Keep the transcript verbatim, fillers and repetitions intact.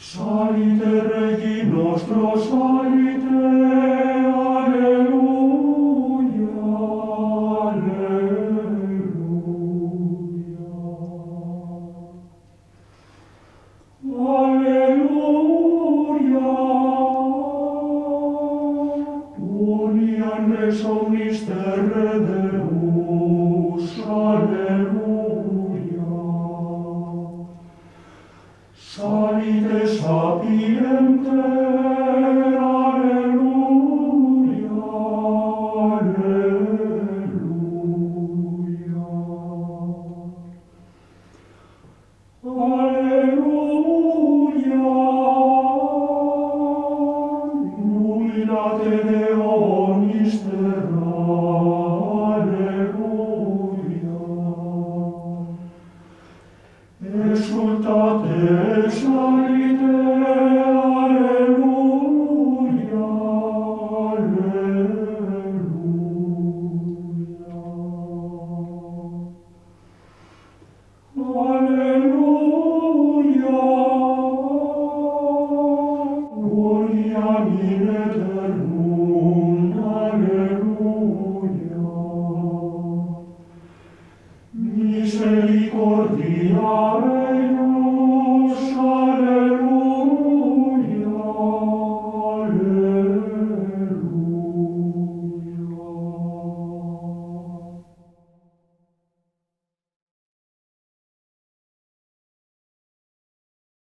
Salite Regi nostro, salite, alleluia, alleluia. Alleluia, Gloria in res omnis terre Deus, alleluia. Salite sapienter, alleluia, alleluia. Alleluia, jubilate Deo omnis terra, alleluia. Exultate